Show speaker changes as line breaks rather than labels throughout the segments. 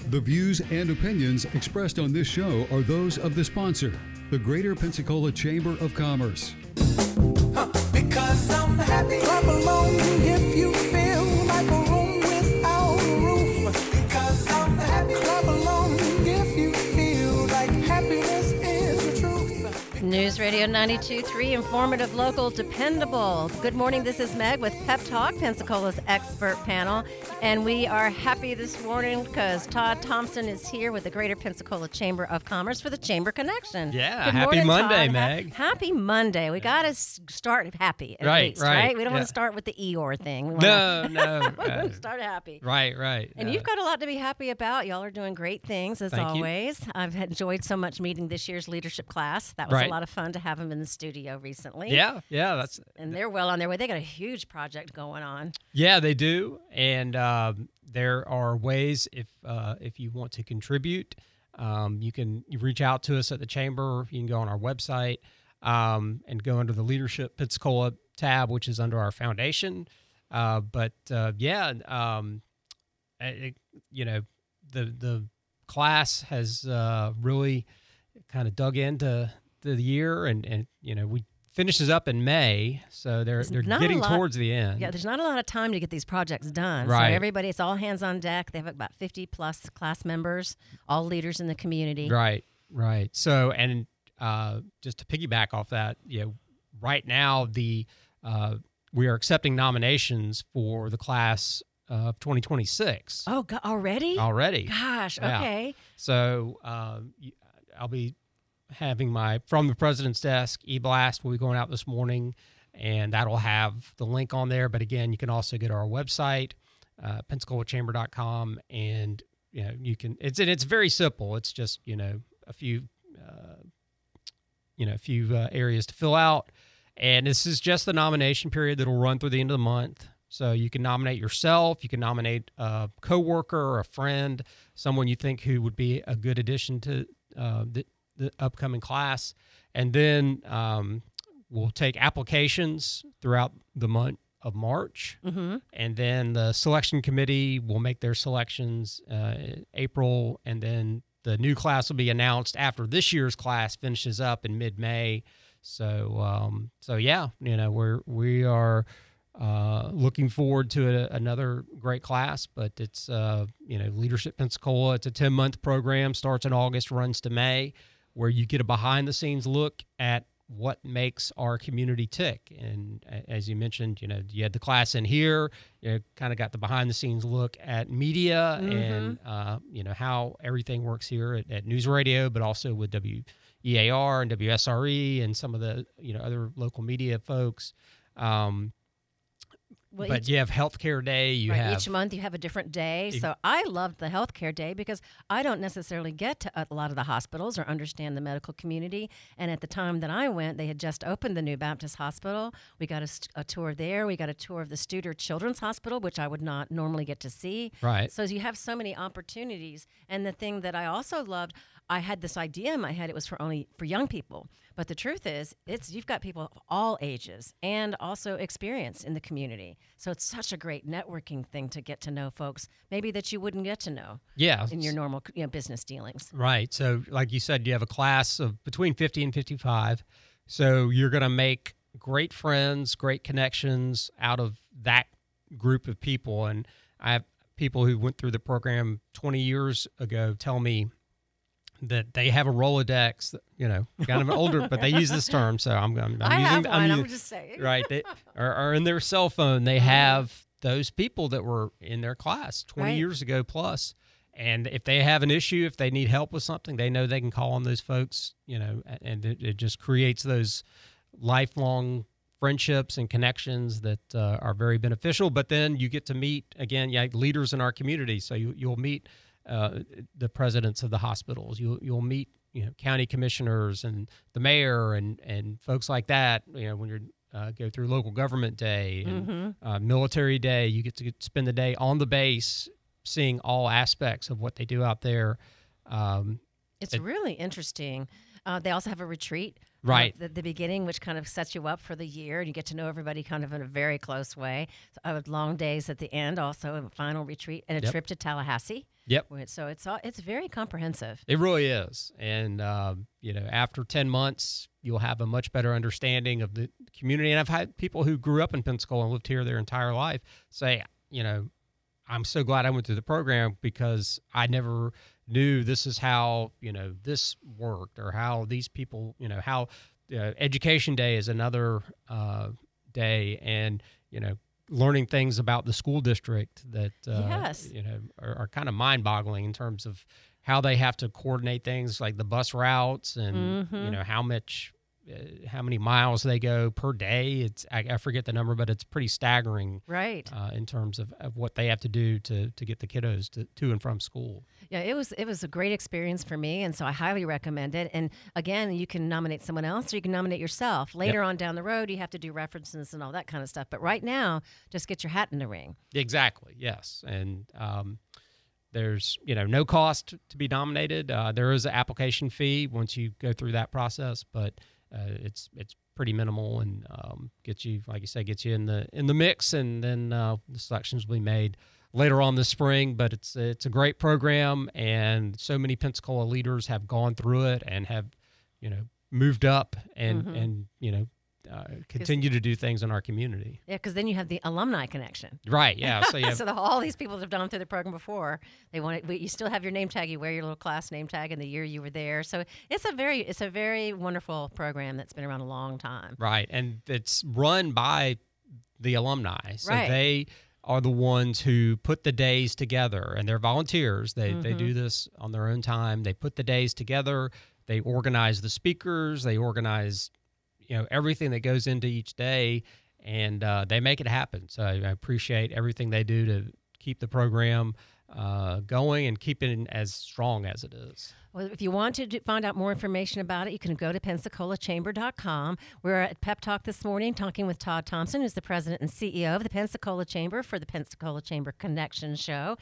The views and opinions expressed on this show are those of the sponsor, the Greater Pensacola Chamber of Commerce.
Because I'm happy. Clap along if you feel like a room without a roof. Because I'm happy. Clap along if you feel like happiness is the truth.
News Radio 92.3, informative, local, dependable. Good morning, this is Meg with Pep Talk, Pensacola's expert panel. And we are happy this morning because Todd Thompson is here with the Greater Pensacola Chamber of Commerce for the Chamber Connection.
Yeah,
Good
happy
morning,
Monday,
Todd.
Meg.
Happy Monday. We got to start happy at
Right,
least,
right.
right? We don't want
Yeah.
to start with the Eeyore thing. We
No.
want to start happy.
Right.
And you've got a lot to be happy about. Y'all are doing great things, as
Thank you.
always. I've enjoyed so much meeting this year's leadership class. That was
Right.
a lot of fun to have them in the studio recently.
Yeah, that's
And they're well on their way. They got a huge project going on.
yeah, they do, and there are ways if you want to contribute, you can reach out to us at the chamber. You can go on our website and go under the Leadership Pensacola tab, which is under our foundation. The class has really kind of dug into the year, and we finishes up in May, so they're getting towards the end.
Yeah, there's not a lot of time to get these projects done.
Right.
So everybody, it's all hands on deck. They have about 50 plus class members, all leaders in the community.
Right. So, and just to piggyback off that, right now we are accepting nominations for the class of 2026.
Oh, already?
Already.
Gosh,
Yeah.
okay.
So I'll be having my From the President's Desk e-blast will be going out this morning, and that'll have the link on there. But again, you can also go to our website, PensacolaChamber.com, and you can. It's very simple. It's just a few areas to fill out, and this is just the nomination period that'll run through the end of the month. So you can nominate yourself, you can nominate a coworker or a friend, someone you think who would be a good addition to the upcoming class, and then we'll take applications throughout the month of March, and then the selection committee will make their selections in April, and then the new class will be announced after this year's class finishes up in mid-May. So yeah, we are looking forward to another great class, but it's Leadership Pensacola. It's a 10-month program, starts in August, runs to May, where you get a behind-the-scenes look at what makes our community tick. And as you mentioned, you had the class in here, kind of got the behind-the-scenes look at media and, how everything works here at News Radio, but also with WEAR and WSRE and some of the, other local media folks. But you have Healthcare Day.
Each month you have a different day. So I loved the Healthcare Day because I don't necessarily get to a lot of the hospitals or understand the medical community. And at the time that I went, they had just opened the new Baptist Hospital. We got a tour there. We got a tour of the Studer Children's Hospital, which I would not normally get to see.
Right.
So you have so many opportunities. And the thing that I also loved, I had this idea in my head, it was for young people. But the truth is, you've got people of all ages and also experience in the community. So it's such a great networking thing to get to know folks maybe that you wouldn't get to know in your normal business dealings.
Right. So like you said, you have a class of between 50 and 55. So you're going to make great friends, great connections out of that group of people. And I have people who went through the program 20 years ago tell me that they have a Rolodex, kind of older, but they use this term, so I'm
just saying.
Right, they are in their cell phone. They have those people that were in their class 20 years ago plus, and if they have an issue, if they need help with something, they know they can call on those folks, and it just creates those lifelong friendships and connections that are very beneficial. But then you get to meet, again, leaders in our community, so you'll meet the presidents of the hospitals. You'll meet county commissioners and the mayor and folks like that. When you go through local government day and military day, you get to spend the day on the base, seeing all aspects of what they do out there.
It's really interesting. They also have a retreat
right
at the beginning, which kind of sets you up for the year, and you get to know everybody kind of in a very close way. So, long days at the end, also a final retreat, and a trip to Tallahassee.
Yep.
So it's very comprehensive.
It really is. And, after 10 months, you'll have a much better understanding of the community. And I've had people who grew up in Pensacola and lived here their entire life say, I'm so glad I went through the program because I never knew this is how, this worked, or how these people, how Education Day is another day, and, learning things about the school district that,
Yes.
are kind of mind-boggling in terms of how they have to coordinate things like the bus routes and, how many miles they go per day. I forget the number, but it's pretty staggering,
Right.
in terms of what they have to do to get the kiddos to and from school.
Yeah, it was a great experience for me, and so I highly recommend it. And again, you can nominate someone else, or you can nominate yourself. Later on down the road, you have to do references and all that kind of stuff. But right now, just get your hat in the ring.
Exactly. Yes. And there's no cost to be nominated. There is an application fee once you go through that process, but it's pretty minimal, and gets you, like you say, gets you in the mix, and then the selections will be made later on this spring. But it's a great program, and so many Pensacola leaders have gone through it and have moved up and continue to do things in our community.
Yeah, because then you have the alumni connection.
Right. Yeah. So you have,
So all these people that have gone through the program before, they want it. You still have your name tag. You wear your little class name tag and the year you were there. So it's a very wonderful program that's been around a long time.
right, and it's run by the alumni. So
Right.
they are the ones who put the days together, and they're volunteers. They do this on their own time. They put the days together. They organize the speakers. They organize everything that goes into each day, and they make it happen. So I appreciate everything they do to keep the program going and keep it as strong as it is.
Well, if you want to find out more information about it, you can go to PensacolaChamber.com. We're at Pep Talk this morning talking with Todd Thompson, who's the president and CEO of the Pensacola Chamber, for the Pensacola Chamber Connection Show.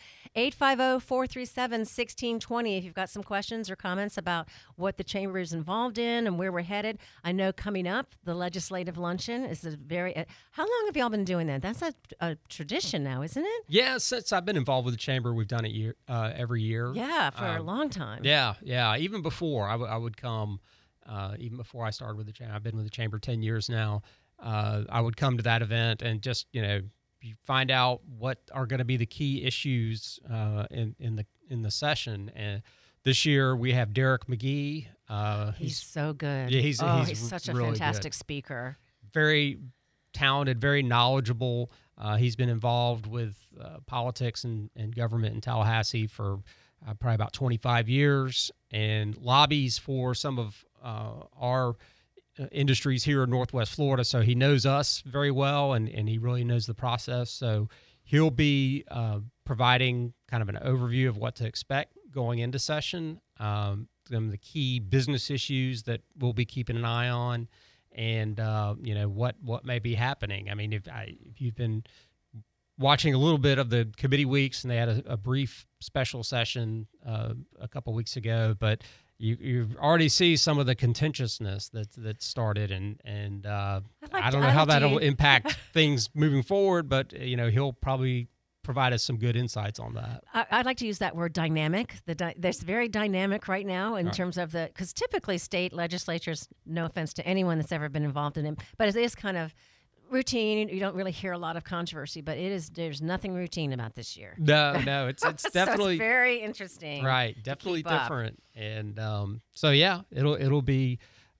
850-437-1620 if you've got some questions or comments about what the Chamber is involved in and where we're headed. I know coming up, the Legislative Luncheon is a very... how long have y'all been doing that? That's a tradition now, isn't it?
Yeah, since I've been involved with the Chamber, we've done it every year.
Yeah, for a long time.
Yeah. Even before I would come, even before I started with the Chamber, I've been with the Chamber 10 years now. I would come to that event and just you find out what are going to be the key issues in the session. And this year we have Derek McGee.
He's so good.
Yeah, he's
such a
really
fantastic
good.
Speaker.
Very talented, very knowledgeable. He's been involved with politics and government in Tallahassee for probably about 25 years, and lobbies for some of our industries here in Northwest Florida. So he knows us very well, and he really knows the process. So he'll be providing kind of an overview of what to expect going into session, some of the key business issues that we'll be keeping an eye on, and what may be happening. I mean, if you've been watching a little bit of the committee weeks, and they had a brief special session a couple weeks ago, but you already see some of the contentiousness that started, and I don't know how that'll impact things moving forward, but he'll probably provide us some good insights on that.
I'd like to use that word dynamic. There's very dynamic right now in terms of because typically state legislatures, no offense to anyone that's ever been involved in it, but it is kind of routine. You don't really hear a lot of controversy, but there's nothing routine about this year.
No, it's definitely
so it's very interesting.
Right, definitely
keep up.
different, and so yeah, it'll be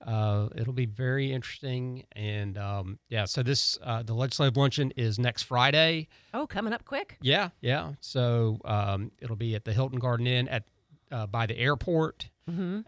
very interesting, and so this the Legislative Luncheon is next Friday.
Oh, coming up quick.
Yeah. So it'll be at the Hilton Garden Inn by the airport, and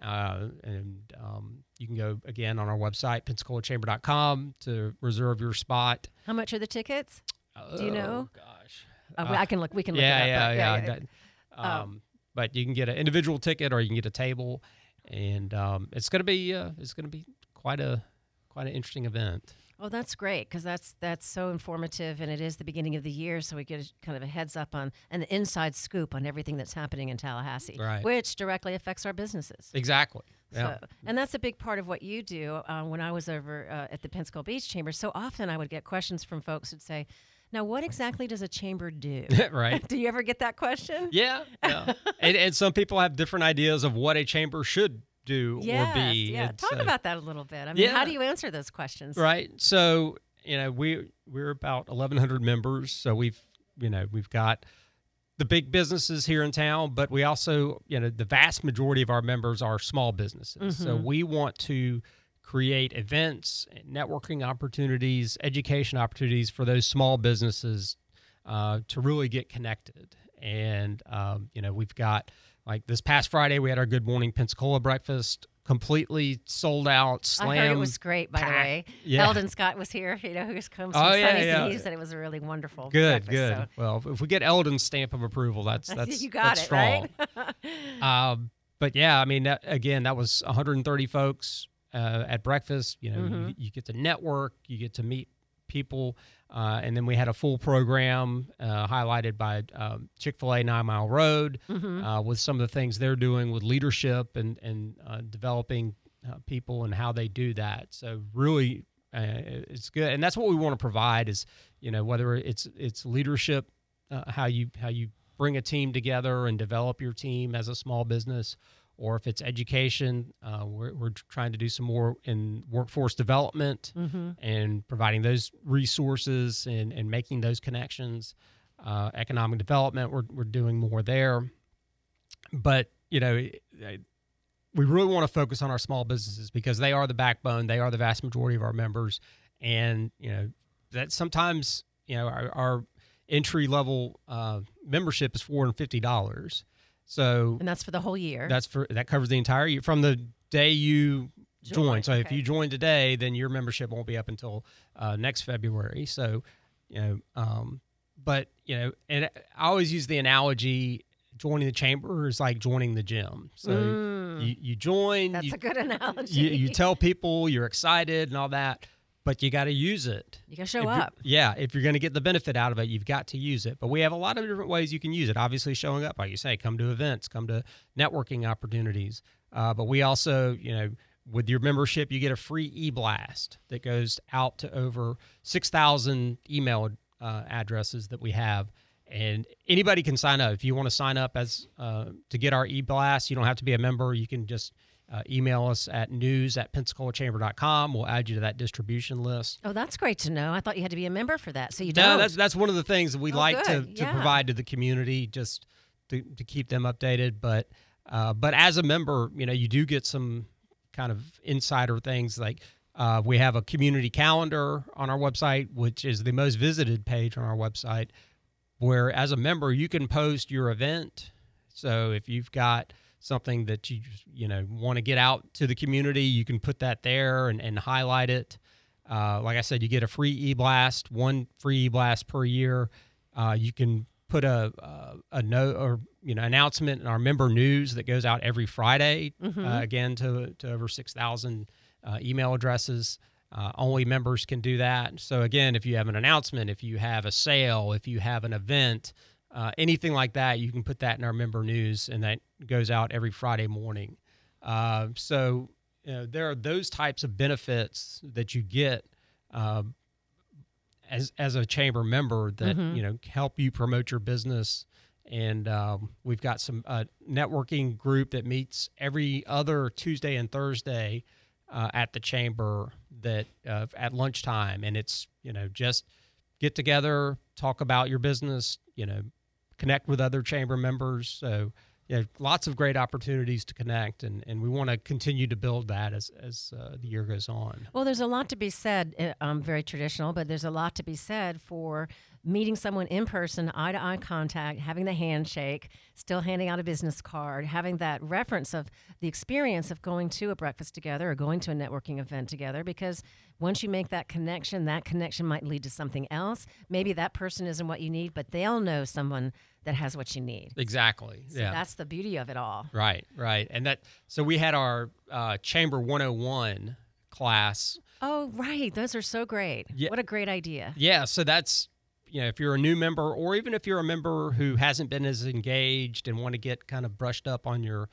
you can go again on our website, PensacolaChamber.com, to reserve your spot.
How much are the tickets? Do you know?
Oh gosh,
I can look. We can look it up.
But you can get an individual ticket, or you can get a table, and it's going to be quite an interesting event.
Oh, that's great, because that's so informative, and it is the beginning of the year, so we get kind of a heads up on and the inside scoop on everything that's happening in Tallahassee,
Right.
which directly affects our businesses.
Exactly. Yeah.
So, and that's a big part of what you do. When I was over at the Pensacola Beach Chamber, so often I would get questions from folks who'd say, Now, what exactly does a chamber do?
Right.
Do you ever get that question?
Yeah. And some people have different ideas of what a chamber should do
Yes,
or be.
yeah.
And
Talk
so-
about that a little bit. I mean, how
Yeah.
do you answer those questions?
Right. So, we're about 1,100 members. So we've got the big businesses here in town, but we also, the vast majority of our members are small businesses. So we want to create events, networking opportunities, education opportunities for those small businesses to really get connected. And, we've got, like this past Friday, we had our Good Morning Pensacola breakfast, completely sold out, slam.
I heard it was great, by the
packed.
way.
Yeah.
Eldon Scott was here, who comes from
Oh, yeah,
Sunny
yeah.
He said it was a really wonderful
Good,
breakfast,
good. Well, if we get Eldon's stamp of approval, that's
You got
that's
it,
strong.
right?
But yeah, I mean, that was 130 folks at breakfast. You get to network, you get to meet people, and then we had a full program highlighted by Chick-fil-A 9 Mile Road with some of the things they're doing with leadership and developing people and how they do that. So really, it's good, and that's what we want to provide is whether it's leadership, how you bring a team together and develop your team as a small business, or if it's education, we're trying to do some more in workforce development and providing those resources and making those connections. Economic development, we're doing more there. But, we really want to focus on our small businesses because they are the backbone. They are the vast majority of our members. And, that sometimes, our entry-level membership is $450. So
And that's for the whole year.
that covers the entire year from the day you join. So if
okay.
you join today, then your membership won't be up until next February. So, and I always use the analogy, joining the chamber is like joining the gym. So you join.
That's a good analogy.
You tell people you're excited and all that, but you got to use it.
You got to show up.
If you're going to get the benefit out of it, you've got to use it. But we have a lot of different ways you can use it. Obviously, showing up, like you say, come to events, come to networking opportunities. But we also, with your membership, you get a free e-blast that goes out to over 6,000 email addresses that we have. And anybody can sign up. If you want to sign up as to get our e-blast, you don't have to be a member. You can just email us at news@pensacolachamber.com. We'll add you to that distribution list.
Oh, that's great to know. I thought you had to be a member for that. So you
No,
don't.
that's one of the things that we like to
good. Yeah.
provide to the community, just to keep them updated. But as a member, you do get some kind of insider things like we have a community calendar on our website, which is the most visited page on our website, where as a member you can post your event. So if you've got something that you want to get out to the community, you can put that there and highlight it. Like I said, you get a free e-blast, one free e-blast per year. You can put a note or announcement in our member news that goes out every Friday, again to over 6,000 email addresses. Only members can do that. So again, if you have an announcement, if you have a sale, if you have an event, anything like that, you can put that in our member news, and that goes out every Friday morning. So there are those types of benefits that you get as a chamber member that help you promote your business. And we've got some networking group that meets every other Tuesday and Thursday at the chamber that at lunchtime, and it's just get together, talk about your business, connect with other chamber members. So lots of great opportunities to connect, and we want to continue to build that as the year goes on.
Well, there's a lot to be said, very traditional, but there's a lot to be said for meeting someone in person, eye-to-eye contact, having the handshake, still handing out a business card, having that reference of the experience of going to a breakfast together or going to a networking event together, because once you make that connection might lead to something else. Maybe that person isn't what you need, but they'll know someone that has what you need.
Exactly.
So that's the beauty of it all.
Right. And so we had our Chamber 101 class.
Oh, right. Those are so great.
Yeah.
What a great idea.
Yeah, so that's, if you're a new member, or even if you're a member who hasn't been as engaged and want to get kind of brushed up on your,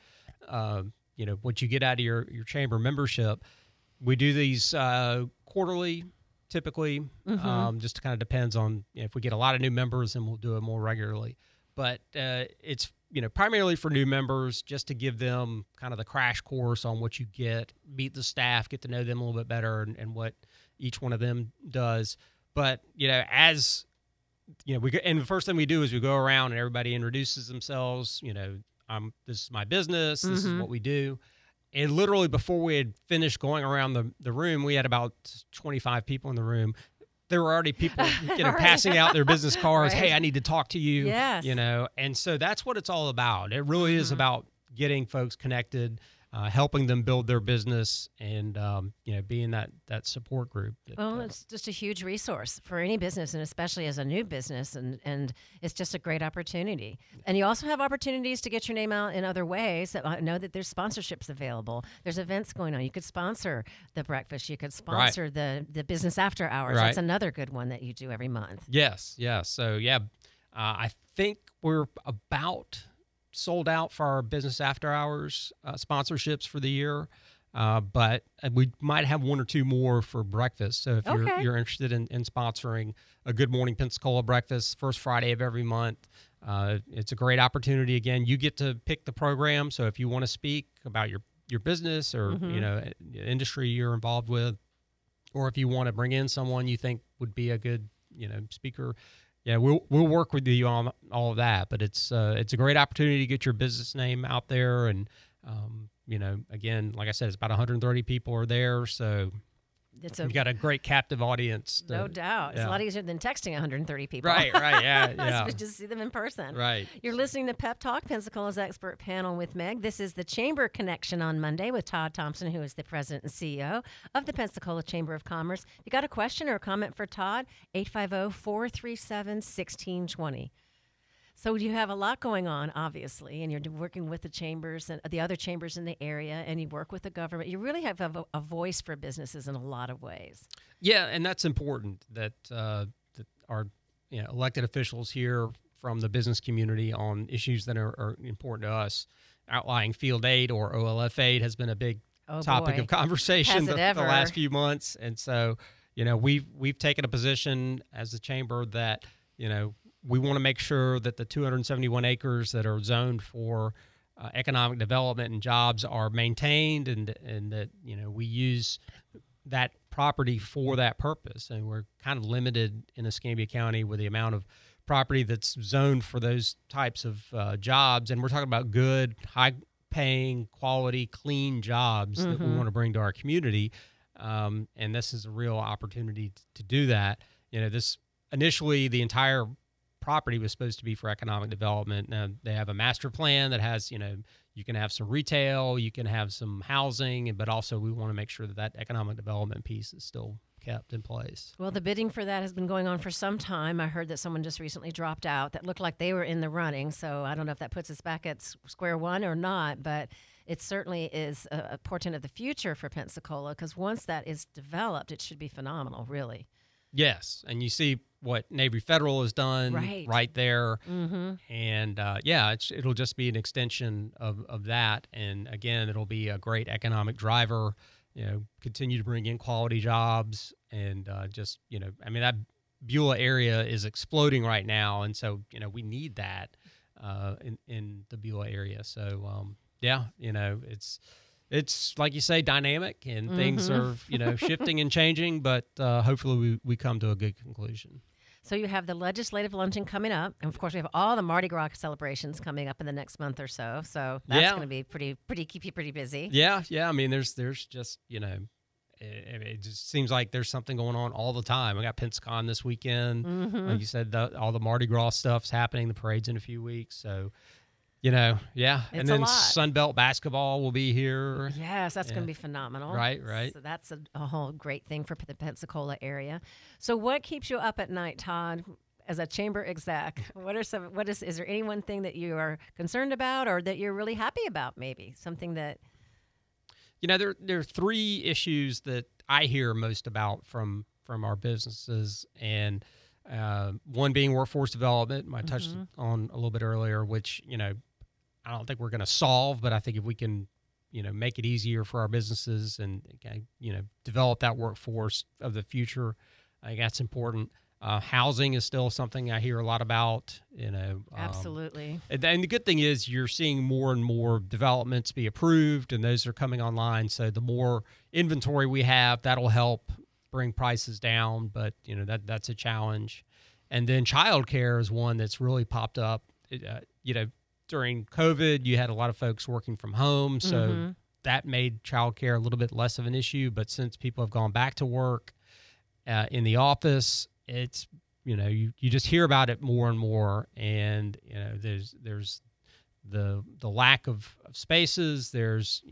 what you get out of your chamber membership, we do these quarterly typically. Just kind of depends on if we get a lot of new members, then we'll do it more regularly. But it's primarily for new members, just to give them kind of the crash course on what you get, meet the staff, get to know them a little bit better, and what each one of them does. But as and the first thing we do is we go around and everybody introduces themselves. This is my business. This is what we do. And literally before we had finished going around the room, we had about 25 people in the room. There were already people, passing out their business cards.
Right.
Hey, I need to talk to you.
Yes.
And so that's what it's all about. It really is about getting folks connected, helping them build their business, and being that support group.
It's just a huge resource for any business, and especially as a new business, and it's just a great opportunity. And you also have opportunities to get your name out in other ways. That I know that there's sponsorships available. There's events going on. You could sponsor the breakfast. You could sponsor the business after hours.
Right.
That's another good one that you do every month.
Yes. So I think we're about sold out for our business after hours sponsorships for the year, but we might have one or two more for breakfast. So if you're interested in sponsoring a Good Morning Pensacola breakfast, first Friday of every month, it's a great opportunity. Again, you get to pick the program. So if you want to speak about your business or industry you're involved with, or if you want to bring in someone you think would be a good speaker, we'll work with you on all of that. But it's a great opportunity to get your business name out there. And, again, like I said, it's about 130 people are there. So you've got a great captive audience.
No doubt. It's a lot easier than texting 130 people.
Right. Yeah.
So just see them in person.
Right.
You're listening to Pep Talk, Pensacola's expert panel with Meg. This is the Chamber Connection on Monday with Todd Thompson, who is the president and CEO of the Pensacola Chamber of Commerce. If you got a question or a comment for Todd, 850-437-1620. So you have a lot going on, obviously, and you're working with the chambers and the other chambers in the area, and you work with the government. You really have a voice for businesses in a lot of ways. Yeah,
and that's important that our elected officials hear from the business community on issues that are important to us. Outlying Field Aid or OLF aid has been a big topic of conversation the last few months, and so we've taken a position as the chamber that we want to make sure that the 271 acres that are zoned for economic development and jobs are maintained, and that we use that property for that purpose. And we're kind of limited in Escambia County with the amount of property that's zoned for those types of jobs. And we're talking about good, high-paying, quality, clean jobs that we want to bring to our community. And this is a real opportunity to do that. This initially the entire property was supposed to be for economic development. Now they have a master plan that has, you can have some retail, you can have some housing, but also we want to make sure that economic development piece is still kept in place. Well, the bidding for that has been going on for some time. I heard that someone just recently dropped out that looked like they were in the running. So I don't know if that puts us back at square one or not, but it certainly is a portent of the future for Pensacola, because once that is developed, it should be phenomenal, really. Yes, and you see what Navy Federal has done right there, and it'll just be an extension of that. And again, it'll be a great economic driver. Continue to bring in quality jobs, and that Beulah area is exploding right now, and so we need that in the Beulah area. So It's like you say, dynamic, and things are, shifting and changing, but hopefully we come to a good conclusion. So you have the legislative luncheon coming up, and of course we have all the Mardi Gras celebrations coming up in the next month or so. So that's going to be keep you pretty busy. Yeah. I mean, there's just it just seems like there's something going on all the time. We got Pensacon this weekend, like you said, all the Mardi Gras stuff's happening. The parade's in a few weeks, so. And then Sunbelt basketball will be here. Yes, that's going to be phenomenal. Right. So that's a whole great thing for the Pensacola area. So what keeps you up at night, Todd, as a chamber exec? Is there any one thing that you are concerned about, or that you're really happy about, maybe? Something that... there are three issues that I hear most about from our businesses, and one being workforce development. I touched on a little bit earlier, which, I don't think we're going to solve, but I think if we can, make it easier for our businesses and, develop that workforce of the future, I think that's important. Housing is still something I hear a lot about,
Absolutely.
And the good thing is you're seeing more and more developments be approved, and those are coming online. So the more inventory we have, that'll help bring prices down. But, that's a challenge. And then childcare is one that's really popped up. During COVID, you had a lot of folks working from home. So that made childcare a little bit less of an issue. But since people have gone back to work in the office, it's you just hear about it more and more, and there's the lack of spaces. There's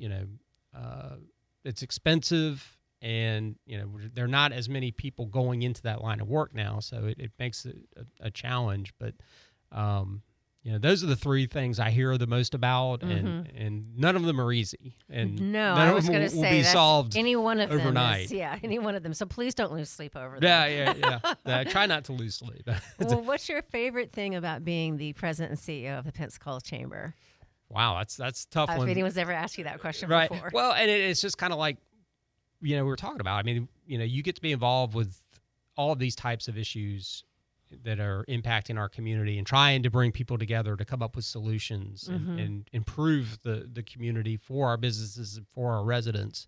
it's expensive, and there are not as many people going into that line of work now, so it makes it a challenge. But those are the three things I hear the most about, and none of them are easy. And
no,
none
I
of
was
them
going to
will
say
be solved
any one of
overnight.
them. Any one of them. So please don't lose sleep over them.
Yeah. Try not to lose sleep.
Well, what's your favorite thing about being the president and CEO of the Pensacola Chamber?
Wow, that's a tough one.
If anyone's ever asked you that question
right.
before.
Well, and it's just kind of like, we were talking about. I mean, you get to be involved with all of these types of issues that are impacting our community and trying to bring people together to come up with solutions and improve the community for our businesses and for our residents.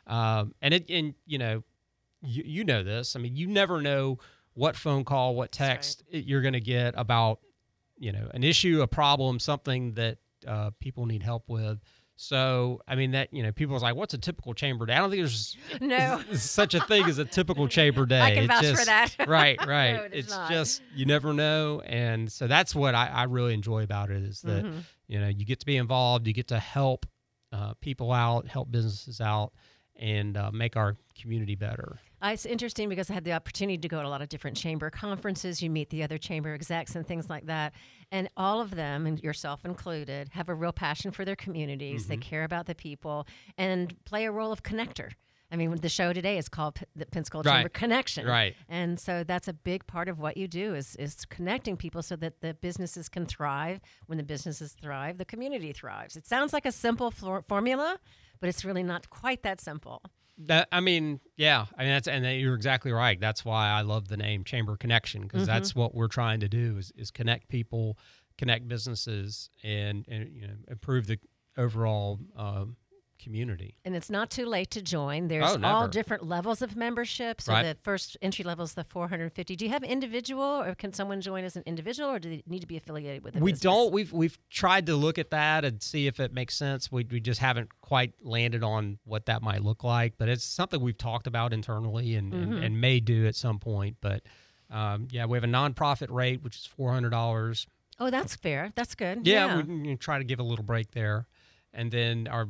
You know this. I mean, you never know what phone call, what text you're going to get about, an issue, a problem, something that people need help with. So, I mean, that, people are like, what's a typical chamber day? I don't think there's such a thing as a typical chamber day.
I can vouch for that.
Right.
No,
it's
not.
just, you never know. And so that's what I really enjoy about it, is that, you get to be involved, you get to help people out, help businesses out, and make our community better.
It's interesting because I had the opportunity to go to a lot of different chamber conferences. You meet the other chamber execs and things like that. And all of them, and yourself included, have a real passion for their communities. They care about the people and play a role of connector. I mean, the show today is called the Pensacola Chamber Connection.
Right.
And so that's a big part of what you do is connecting people so that the businesses can thrive. When the businesses thrive, the community thrives. It sounds like a simple formula, but it's really not quite that simple.
And you're exactly right. That's why I love the name Chamber Connection, because that's what we're trying to do is connect people, connect businesses, and improve the overall community.
And it's not too late to join. There's all different levels of membership. So the first entry level is the $450. Do you have individual, or can someone join as an individual, or do they need to be affiliated with a business?
Don't. We've tried to look at that and see if it makes sense. We just haven't quite landed on what that might look like, but it's something we've talked about internally and may do at some point. But we have a nonprofit rate, which is $400.
Oh, that's fair. That's good.
Yeah. We try to give a little break there. And then our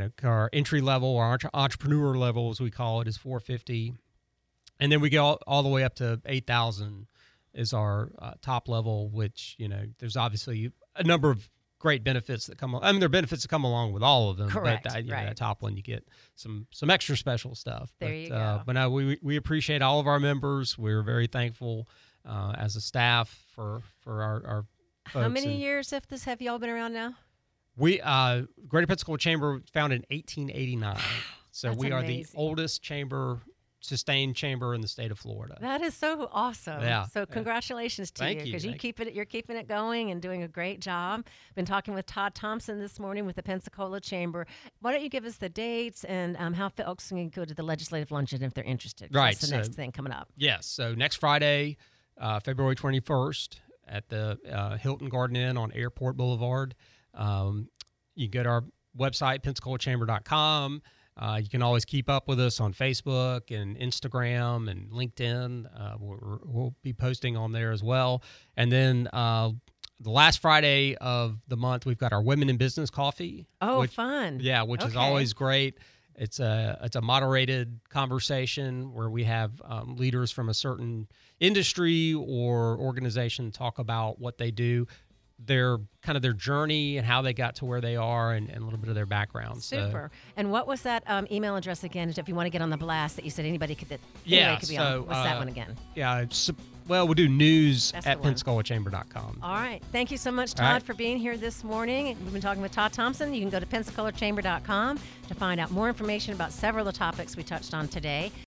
entry level, or entrepreneur level, as we call it, is $450, and then we go all the way up to $8,000 is our top level. Which there's obviously a number of great benefits that come. I mean, there are benefits that come along with all of them.
Correct.
But that top one, you get some extra special stuff.
There you go.
But no, we appreciate all of our members. We're very thankful as a staff for our folks.
How many years have y'all been around now?
We Greater Pensacola Chamber founded in 1889, so we are
amazing.
the oldest sustained chamber in the state of Florida.
That is so awesome.
Yeah.
So congratulations to you, because you're keeping it going and doing a great job. Been talking with Todd Thompson this morning with the Pensacola Chamber. Why don't you give us the dates and how folks can go to the legislative luncheon if they're interested?
Right.
That's the next thing coming up.
Yes. So next Friday, February 21st, at the Hilton Garden Inn on Airport Boulevard. You can go to our website, PensacolaChamber.com. You can always keep up with us on Facebook and Instagram and LinkedIn. We'll be posting on there as well. And then the last Friday of the month, we've got our Women in Business Coffee.
Oh, fun.
Yeah, which is always great. It's a moderated conversation where we have leaders from a certain industry or organization talk about what they do, their journey and how they got to where they are, and a little bit of their background.
Super. And what was that email address again, if you want to get on the blast that you said anybody could be on? What's that one again?
Yeah, we'll do news at PensacolaChamber.com.
All right. Thank you so much, Todd, for being here this morning. We've been talking with Todd Thompson. You can go to PensacolaChamber.com to find out more information about several of the topics we touched on today.